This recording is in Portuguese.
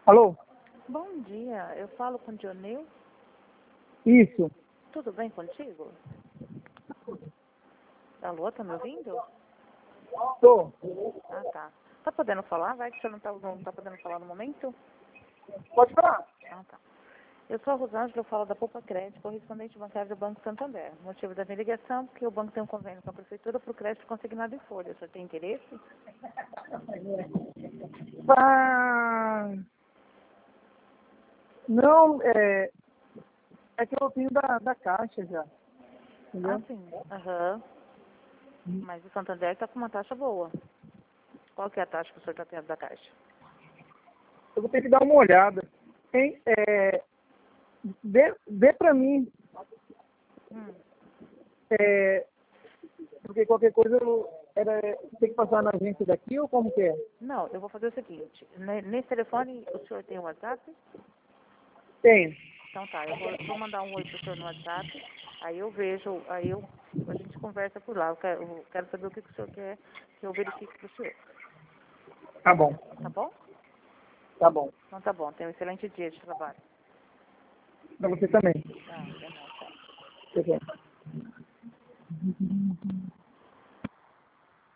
Alô? Bom dia, eu falo com o Dionil. Isso. Tudo bem contigo? Alô, tá me ouvindo? Tô. Ah, tá. Tá podendo falar? Vai que você não tá podendo falar no momento? Pode falar. Ah, tá. Eu sou a Rosângela, eu falo da Poupa Crédito, correspondente bancário do Banco Santander. O motivo da minha ligação é porque o banco tem um convênio com a prefeitura para o crédito consignado em folha. O senhor tem interesse? Ah, não, é que eu tenho da Caixa já. Ah, Entendeu? sim. Aham. Mas o Santander está com uma taxa boa. Qual que é a taxa que o senhor está tendo da Caixa? Eu vou ter que dar uma olhada. Hein? Dê pra mim. É, porque qualquer coisa tem que passar na agência daqui ou como que é? Não, eu vou fazer o seguinte. Nesse telefone, o senhor tem o WhatsApp? Tem. Então tá, eu vou mandar um oi pro senhor no WhatsApp, aí eu vejo, a gente conversa por lá. Eu quero saber o que o senhor quer que eu verifique pro senhor. Tá bom. Tá bom? Tá bom. Então tá bom, tenha um excelente dia de trabalho. Pra você também. Ah, até mais, tchau. Tá bom.